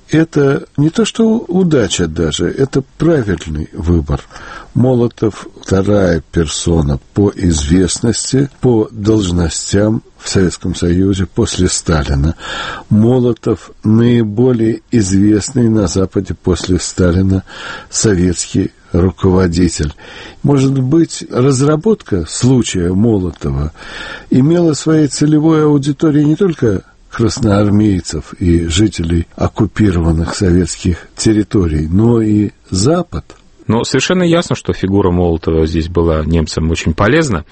это не то что удача даже, это правильный выбор. Молотов – вторая персона по известности, по должностям в Советском Союзе после Сталина. Молотов – наиболее известный на Западе после Сталина советский руководитель. Может быть, разработка случая Молотова имела своей целевой аудиторией не только красноармейцев и жителей оккупированных советских территорий, но и Запад. Но совершенно ясно, что фигура Молотова здесь была немцам очень полезна,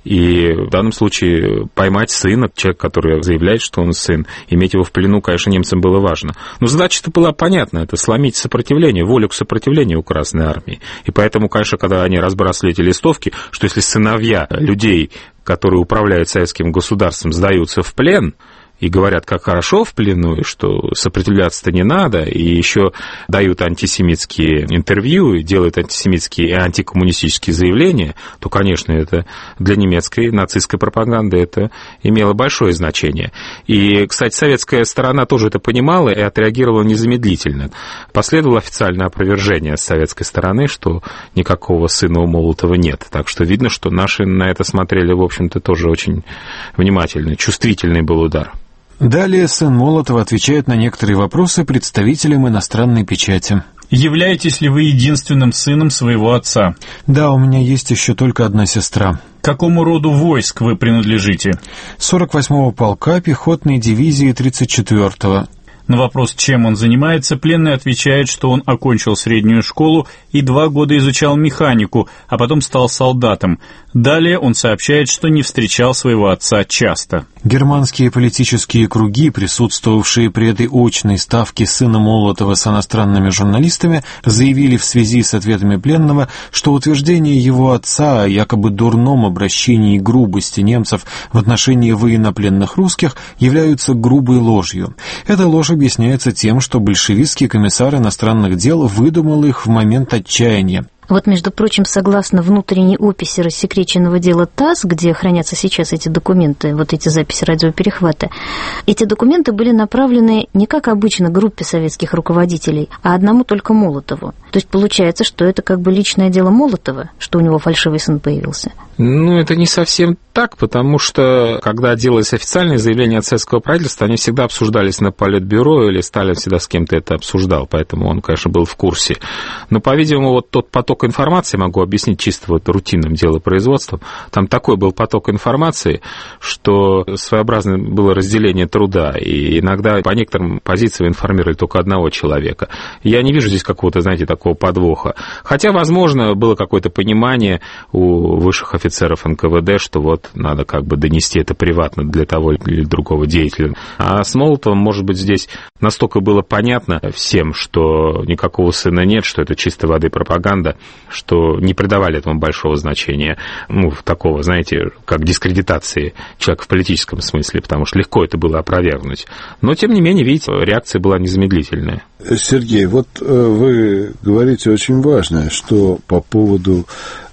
и в данном случае поймать сына, человека, который заявляет, что он сын, иметь его в плену, конечно, немцам было важно. Но задача-то была понятна, это сломить сопротивление, волю к сопротивлению у Красной Армии. И поэтому, конечно, когда они разбрасывали эти листовки, что если сыновья людей, которые управляют советским государством, сдаются в плен, и говорят, как хорошо в плену, и что сопротивляться-то не надо, и еще дают антисемитские интервью, и делают антисемитские и антикоммунистические заявления, то, конечно, это для немецкой нацистской пропаганды это имело большое значение. И, кстати, советская сторона тоже это понимала и отреагировала незамедлительно. Последовало официальное опровержение с советской стороны, что никакого сына у Молотова нет. Так что видно, что наши на это смотрели, в общем-то, тоже очень внимательно. Чувствительный был удар. Далее сын Молотова отвечает на некоторые вопросы представителям иностранной печати. Являетесь ли вы единственным сыном своего отца? Да, у меня есть еще только одна сестра. К какому роду войск вы принадлежите? 48-го полка пехотной дивизии 34-го. На вопрос, чем он занимается, пленный отвечает, что он окончил среднюю школу и 2 года изучал механику, а потом стал солдатом. Далее он сообщает, что не встречал своего отца часто. Германские политические круги, присутствовавшие при этой очной ставке сына Молотова с иностранными журналистами, заявили в связи с ответами пленного, что утверждение его отца о якобы дурном обращении и грубости немцев в отношении военнопленных русских являются грубой ложью. Эта ложь объясняется тем, что большевистский комиссар иностранных дел выдумал их в момент отчаяния. Вот, между прочим, согласно внутренней описи рассекреченного дела ТАСС, где хранятся сейчас эти документы, вот эти записи радиоперехвата, эти документы были направлены не как обычно группе советских руководителей, а одному только Молотову. То есть получается, что это как бы личное дело Молотова, что у него фальшивый сын появился. Ну, это не совсем так, потому что, когда делались официальные заявления от советского правительства, они всегда обсуждались на Политбюро, или Сталин всегда с кем-то это обсуждал, поэтому он, конечно, был в курсе. Но, по-видимому, вот тот поток информации, могу объяснить чисто вот рутинным делопроизводством, там такой был поток информации, что своеобразное было разделение труда, и иногда по некоторым позициям информировали только одного человека. Я не вижу здесь какого-то, знаете, такого подвоха. Хотя, возможно, было какое-то понимание у высших офицеров НКВД, что вот надо как бы донести это приватно для того или другого деятеля. А с Молотовым, может быть, здесь настолько было понятно всем, что никакого сына нет, что это чистой воды пропаганда, что не придавали этому большого значения, ну, такого, знаете, как дискредитации человека в политическом смысле, потому что легко это было опровергнуть. Но, тем не менее, видите, реакция была незамедлительная. Сергей, вот вы говорите очень важное, что по поводу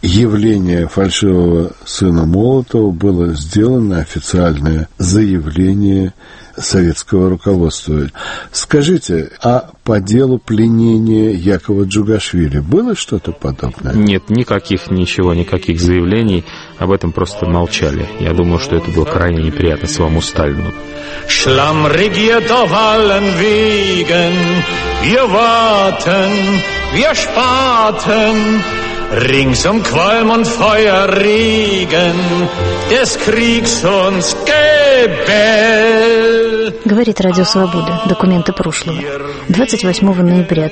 явления фальшивого сына Молотова было сделано официальное заявление советского руководства. Скажите, а по делу пленения Якова Джугашвили было что-то подобное? Нет, никаких заявлений, об этом просто молчали. Я думаю, что это было крайне неприятно самому Сталину. Schlamm regiert auf allen Wegen, wir warten, wir spaten, rings Qualm und Feuerregen, des Kriegs uns Gebell. Говорит Радио Свобода. Документы прошлого. 28 ноября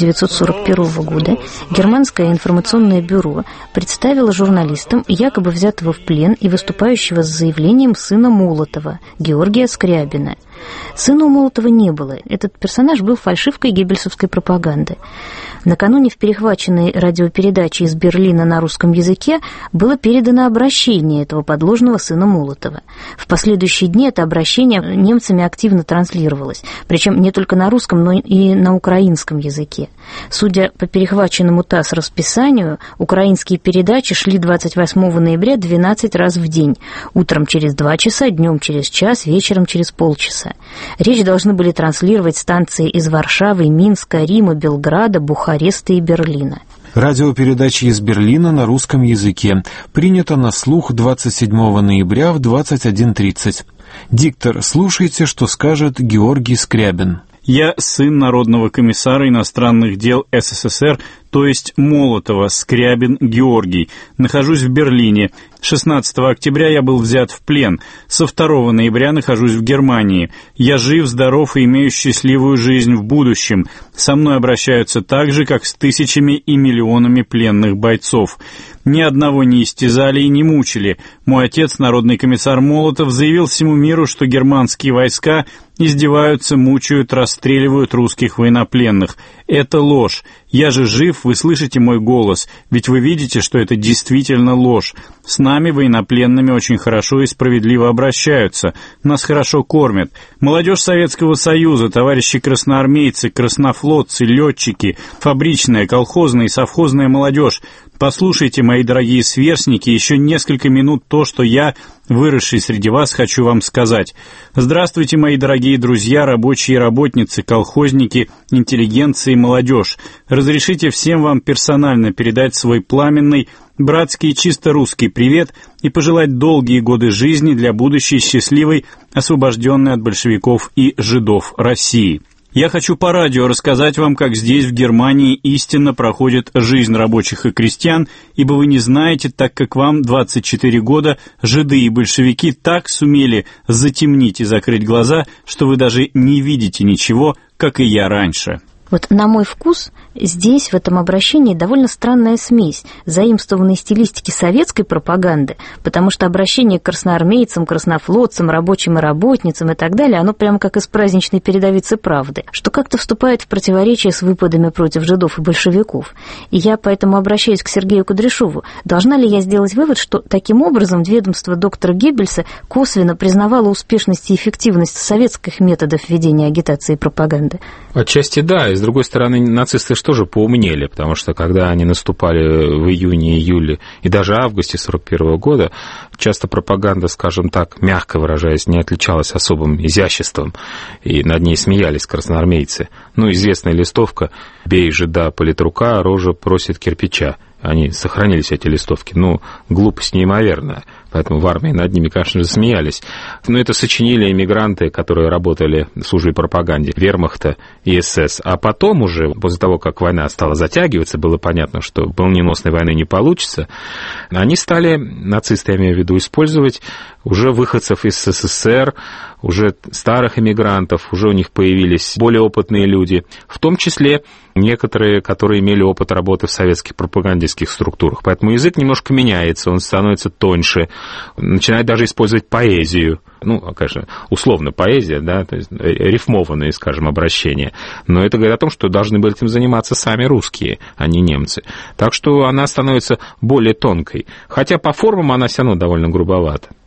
1941 года Германское информационное бюро представило журналистам якобы взятого в плен и выступающего с заявлением сына Молотова, Георгия Скрябина. Сына у Молотова не было. Этот персонаж был фальшивкой геббельсовской пропаганды. Накануне в перехваченной радиопередаче из Берлина на русском языке было передано обращение этого подложного сына Молотова. В последующие дни это обращение немцами активно транслировалось, причем не только на русском, но и на украинском языке. Судя по перехваченному ТАСС расписанию, украинские передачи шли 28 ноября 12 раз в день. Утром через 2 часа, днем через час, вечером через полчаса. Речь должны были транслировать станции из Варшавы, Минска, Рима, Белграда, Бухареста и Берлина. Радиопередача из Берлина на русском языке. Принято на слух 27 ноября в 21:30. Диктор, слушайте, что скажет Георгий Скрябин. Я сын Народного комиссара иностранных дел СССР, то есть Молотова, Скрябин Георгий. Нахожусь в Берлине. 16 октября я был взят в плен. Со 2 ноября нахожусь в Германии. Я жив, здоров и имею счастливую жизнь в будущем. Со мной обращаются так же, как с тысячами и миллионами пленных бойцов. Ни одного не истязали и не мучили. Мой отец, народный комиссар Молотов, заявил всему миру, что германские войска издеваются, мучают, расстреливают русских военнопленных. Это ложь. Я же жив, вы слышите мой голос, ведь вы видите, что это действительно ложь. С нами, военнопленными, очень хорошо и справедливо обращаются. Нас хорошо кормят. Молодежь Советского Союза, товарищи красноармейцы, краснофлотцы, летчики, фабричная, колхозная и совхозная молодежь. Послушайте, мои дорогие сверстники, еще несколько минут то, что я, выросший среди вас, хочу вам сказать. Здравствуйте, мои дорогие друзья, рабочие и работницы, колхозники, интеллигенция и молодежь. Разрешите всем вам персонально передать свой пламенный, братский и чисто русский привет и пожелать долгие годы жизни для будущей счастливой, освобожденной от большевиков и жидов России. Я хочу по радио рассказать вам, как здесь, в Германии, истинно проходит жизнь рабочих и крестьян, ибо вы не знаете, так как вам 24 года жиды и большевики так сумели затемнить и закрыть глаза, что вы даже не видите ничего, как и я раньше. Вот на мой вкус здесь, в этом обращении, довольно странная смесь заимствованной стилистики советской пропаганды, потому что обращение к красноармейцам, краснофлотцам, рабочим и работницам и так далее, оно прямо как из праздничной передовицы «Правды», что как-то вступает в противоречие с выпадами против жидов и большевиков. И я поэтому обращаюсь к Сергею Кудряшову. Должна ли я сделать вывод, что таким образом ведомство доктора Геббельса косвенно признавало успешность и эффективность советских методов ведения агитации и пропаганды? Отчасти да, и с другой стороны, нацисты тоже поумнели, потому что когда они наступали в июне, июле и даже августе 1941 года, часто пропаганда, скажем так, мягко выражаясь, не отличалась особым изяществом, и над ней смеялись красноармейцы. Ну, известная листовка «Бей жида, политрука, рожа просит кирпича». Они сохранились, эти листовки. Ну, глупость неимоверная. Поэтому в армии над ними, конечно же, смеялись. Но это сочинили эмигранты, которые работали в службе пропаганды Вермахта и СС. А потом уже, после того, как война стала затягиваться, было понятно, что молниеносной войны не получится, они стали, нацисты, я имею в виду, использовать уже выходцев из СССР, уже старых эмигрантов, уже у них появились более опытные люди, в том числе некоторые, которые имели опыт работы в советских пропагандистских структурах. Поэтому язык немножко меняется, он становится тоньше, начинает даже использовать поэзию. Ну, конечно, условно поэзия, да, то есть рифмованные, скажем, обращения. Но это говорит о том, что должны были этим заниматься сами русские, а не немцы. Так что она становится более тонкой. Хотя по формам она все равно довольно грубовата.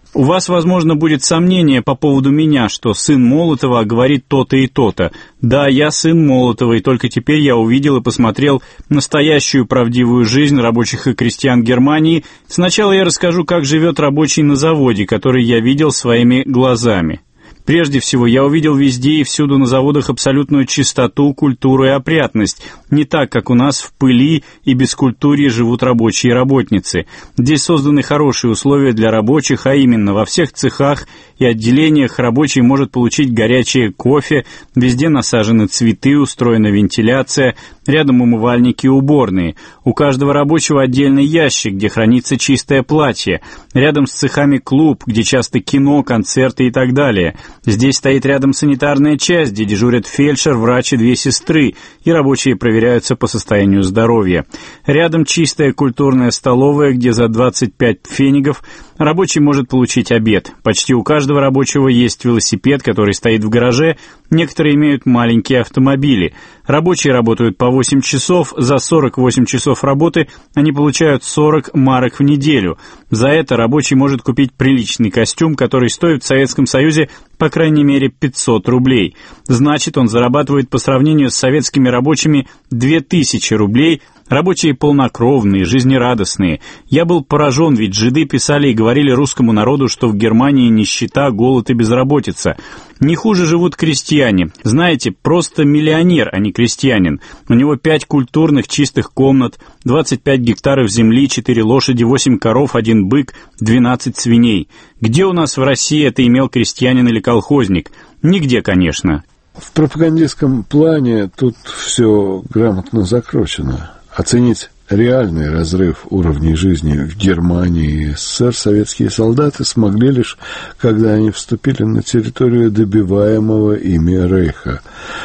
У вас, возможно, будет сомнение по поводу меня, что сын Молотова говорит то-то и то-то. Да, я сын Молотова, и только теперь я увидел и посмотрел настоящую правдивую жизнь рабочих и крестьян Германии. Сначала я расскажу, как живет рабочий на заводе, который я видел своими глазами. Прежде всего, я увидел везде и всюду на заводах абсолютную чистоту, культуру и опрятность, не так, как у нас в пыли и бескультурье живут рабочие и работницы. Здесь созданы хорошие условия для рабочих, а именно во всех цехах и отделениях рабочий может получить горячее кофе, везде насажены цветы, устроена вентиляция, рядом умывальники и уборные. У каждого рабочего отдельный ящик, где хранится чистое платье. Рядом с цехами клуб, где часто кино, концерты и так далее. Здесь стоит рядом санитарная часть, где дежурят фельдшер, врач и 2 сестры, и рабочие проверяются по состоянию здоровья. Рядом чистая культурная столовая, где за 25 пфенигов рабочий может получить обед. Почти у каждого рабочего есть велосипед, который стоит в гараже, некоторые имеют маленькие автомобили. Рабочие работают по 8 часов, за 48 часов работы они получают 40 марок в неделю. За это рабочий может купить приличный костюм, который стоит в Советском Союзе по крайней мере 500 рублей. Значит, он зарабатывает по сравнению с советскими рабочими 2000 рублей. Рабочие полнокровные, жизнерадостные. Я был поражен, ведь жиды писали и говорили русскому народу, что в Германии нищета, голод и безработица. Не хуже живут крестьяне. Знаете, просто миллионер, а не крестьянин. У него 5 культурных чистых комнат, 25 гектаров земли, 4 лошади, 8 коров, 1 бык, 12 свиней. Где у нас в России это имел крестьянин или колхозник? Нигде, конечно. В пропагандистском плане тут все грамотно закручено. Оценить реальный разрыв уровней жизни в Германии и СССР советские солдаты смогли лишь, когда они вступили на территорию добиваемого ими Рейха.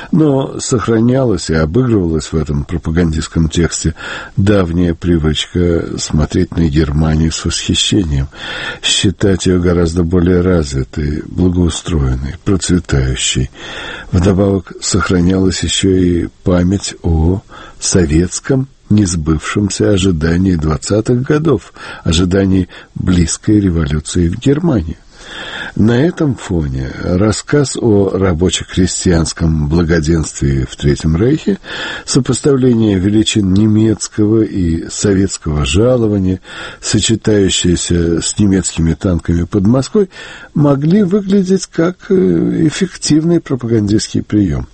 Но сохранялась и обыгрывалась в этом пропагандистском тексте давняя привычка смотреть на Германию с восхищением, считать ее гораздо более развитой, благоустроенной, процветающей. Вдобавок сохранялась еще и память о советском несбывшемся ожидании 20-х годов, ожидании близкой революции в Германии. На этом фоне рассказ о рабоче-крестьянском благоденствии в Третьем Рейхе, сопоставление величин немецкого и советского жалования, сочетающиеся с немецкими танками под Москвой, могли выглядеть как эффективный пропагандистский прием.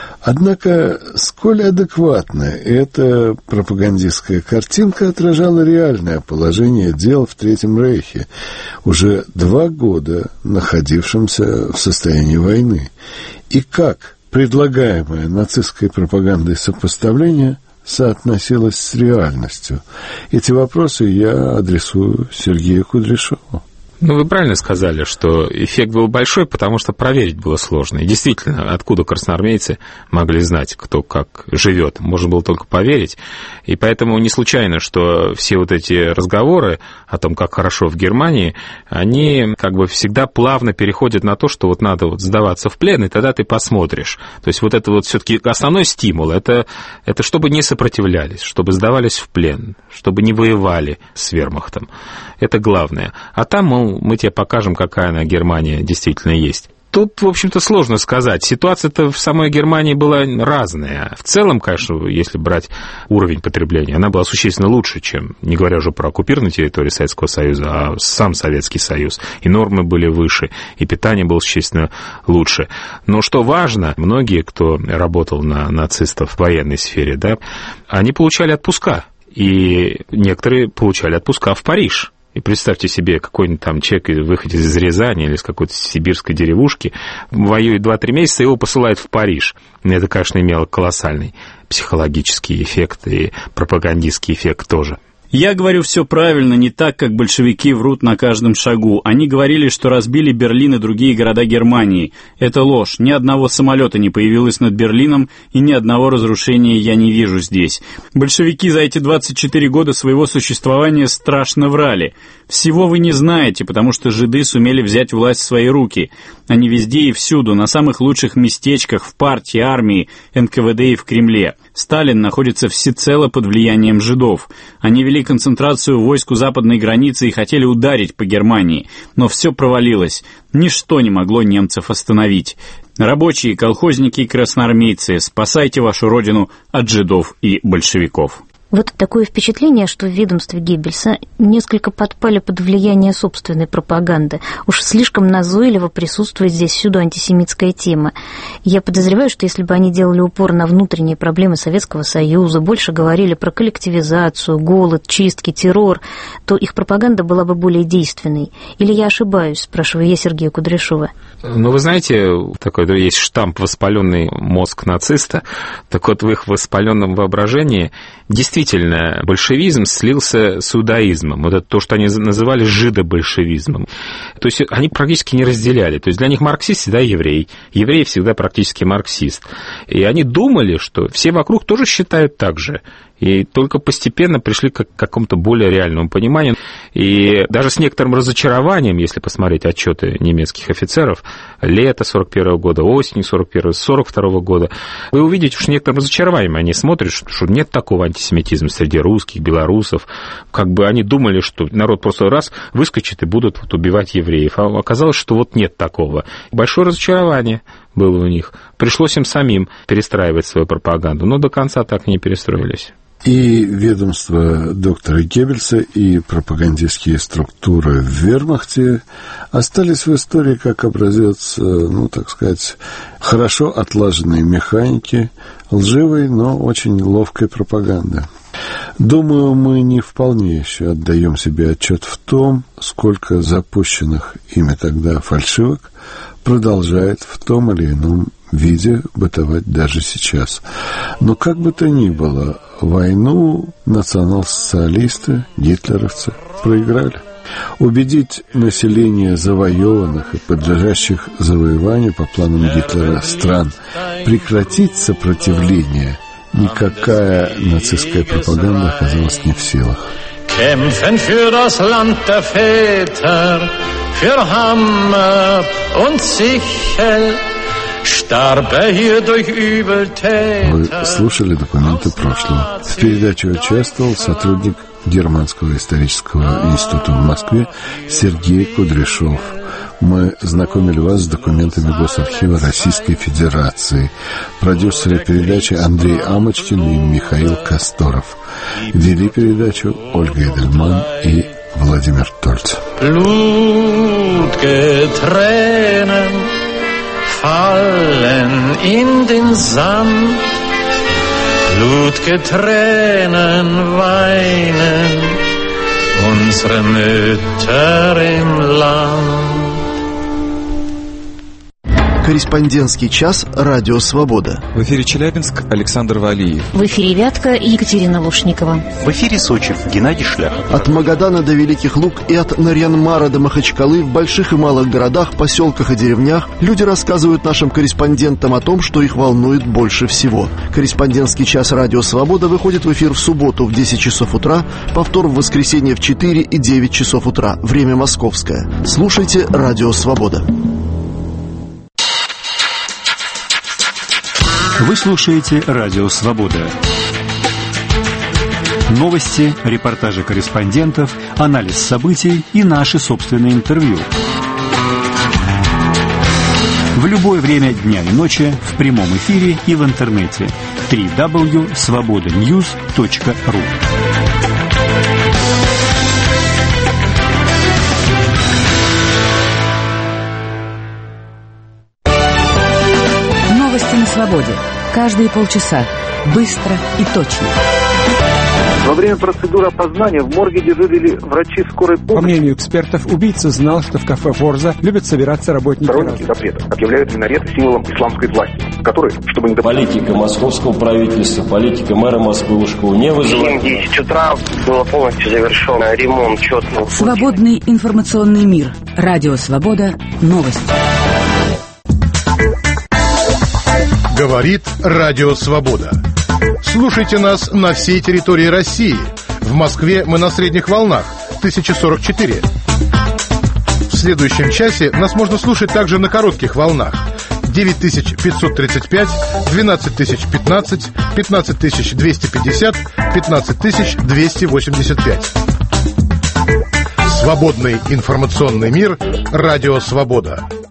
Однако, сколь адекватно эта пропагандистская картинка отражала реальное положение дел в Третьем Рейхе, уже 2 года находившемся в состоянии войны, и как предлагаемое нацистской пропагандой сопоставление соотносилось с реальностью. Эти вопросы я адресую Сергею Кудряшову. Ну, вы правильно сказали, что эффект был большой, потому что проверить было сложно. И действительно, откуда красноармейцы могли знать, кто как живет? Можно было только поверить. И поэтому не случайно, что все вот эти разговоры о том, как хорошо в Германии, они как бы всегда плавно переходят на то, что вот надо вот сдаваться в плен, и тогда ты посмотришь. То есть вот это вот все-таки основной стимул, это чтобы не сопротивлялись, чтобы сдавались в плен, чтобы не воевали с вермахтом. Это главное. А там, мол, мы тебе покажем, какая она Германия действительно есть. Тут, в общем-то, сложно сказать. Ситуация-то в самой Германии была разная. В целом, конечно, если брать уровень потребления, она была существенно лучше, чем, не говоря уже про оккупированную территорию Советского Союза, а сам Советский Союз. И нормы были выше, и питание было существенно лучше. Но что важно, многие, кто работал на нацистов в военной сфере, да, они получали отпуска. И некоторые получали отпуска в Париж. И представьте себе, какой-нибудь там человек выходит из Рязани или из какой-то сибирской деревушки, воюет 2-3 месяца, его посылают в Париж. И это, конечно, имело колоссальный психологический эффект и пропагандистский эффект тоже. Я говорю все правильно, не так, как большевики врут на каждом шагу. Они говорили, что разбили Берлин и другие города Германии. Это ложь. Ни одного самолета не появилось над Берлином, и ни одного разрушения я не вижу здесь. Большевики за эти 24 года своего существования страшно врали. Всего вы не знаете, потому что жиды сумели взять власть в свои руки. Они везде и всюду, на самых лучших местечках, в партии, армии, НКВД и в Кремле. Сталин находится всецело под влиянием жидов. Они вели концентрацию войск у западной границы и хотели ударить по Германии. Но все провалилось. Ничто не могло немцев остановить. Рабочие, колхозники и красноармейцы, спасайте вашу родину от жидов и большевиков. Вот такое впечатление, что в ведомстве Геббельса несколько подпали под влияние собственной пропаганды. Уж слишком назойливо присутствует здесь всюду антисемитская тема. Я подозреваю, что если бы они делали упор на внутренние проблемы Советского Союза, больше говорили про коллективизацию, голод, чистки, террор, то их пропаганда была бы более действенной. Или я ошибаюсь, спрашиваю я Сергея Кудряшова. Ну, вы знаете, такой есть штамп «воспаленный мозг нациста». Так вот, в их воспаленном воображении действительно большевизм слился с иудаизмом. Вот это то, что они называли жидобольшевизмом. То есть они практически не разделяли. То есть для них марксист всегда еврей, еврей всегда практически марксист. И они думали, что все вокруг тоже считают так же. И только постепенно пришли к какому-то более реальному пониманию. И даже с некоторым разочарованием, если посмотреть отчеты немецких офицеров, лето 41 года, осень 41, 42 года, вы увидите, что некоторым разочарованием они смотрят, что нет такого антисемитизма среди русских, белорусов. Как бы они думали, что народ просто раз выскочит и будут вот убивать евреев. А оказалось, что вот нет такого. Большое разочарование было у них. Пришлось им самим перестраивать свою пропаганду, но до конца так и не перестроились. И ведомство доктора Геббельса, и пропагандистские структуры в вермахте остались в истории как образец, ну, так сказать, хорошо отлаженной механики, лживой, но очень ловкой пропаганды. Думаю, мы не вполне еще отдаем себе отчет в том, сколько запущенных ими тогда фальшивок продолжает в том или ином виде бытовать даже сейчас. Но как бы то ни было, войну национал-социалисты, гитлеровцы проиграли. Убедить население завоеванных и подлежащих завоеванию по планам Гитлера стран прекратить сопротивление никакая нацистская пропаганда оказалась не в силах. Kämpfen für das Land der Väter, für Hammer und Sichel, starb hier durch Übeltäter. Вы слушали «Документы прошлого». В передаче участвовал сотрудник Германского исторического института в Москве Сергей Кудряшов. Мы знакомили вас с документами Госархива Российской Федерации. Продюсеры передачи Андрей Амочкин и Михаил Касторов. Вели передачу Ольга Эдельман и Владимир Тольц. Blutge Tränen fallen in den Sand. Blutge Tränen weinen unsere Mütter im Land. Корреспондентский час «Радио Свобода». В эфире Челябинск, Александр Валиев. В эфире Вятка, Екатерина Лушникова. В эфире Сочи, Геннадий Шляхов. От Магадана до Великих Луг и от Нарьян-Мара до Махачкалы в больших и малых городах, поселках и деревнях люди рассказывают нашим корреспондентам о том, что их волнует больше всего. Корреспондентский час «Радио Свобода» выходит в эфир в субботу в 10 часов утра, повтор в воскресенье в 4 и 9 часов утра. Время московское. Слушайте «Радио Свобода». Вы слушаете «Радио Свобода». Новости, репортажи корреспондентов, анализ событий и наши собственные интервью. В любое время дня и ночи, в прямом эфире и в интернете. www.svobodanews.ru. Новости на свободе. Каждые полчаса. Быстро и точно. Во время процедуры опознания в морге дежурили врачи скорой помощи. По мнению экспертов, убийца знал, что в кафе «Форза» любят собираться работники. Сторонники запрета объявляют минарет символом исламской власти, который, чтобы не допустить... Политика московского правительства, политика мэра Москвы Лужкова не вызывает. В 10 утра был полностью завершен ремонт четного. Свободный информационный мир. Радио Свобода. Новости. Говорит Радио Свобода. Слушайте нас на всей территории России. В Москве мы на средних волнах 1044. В следующем часе нас можно слушать также на коротких волнах 9535, 12015, 15250, 15285. Свободный информационный мир. Радио «Свобода».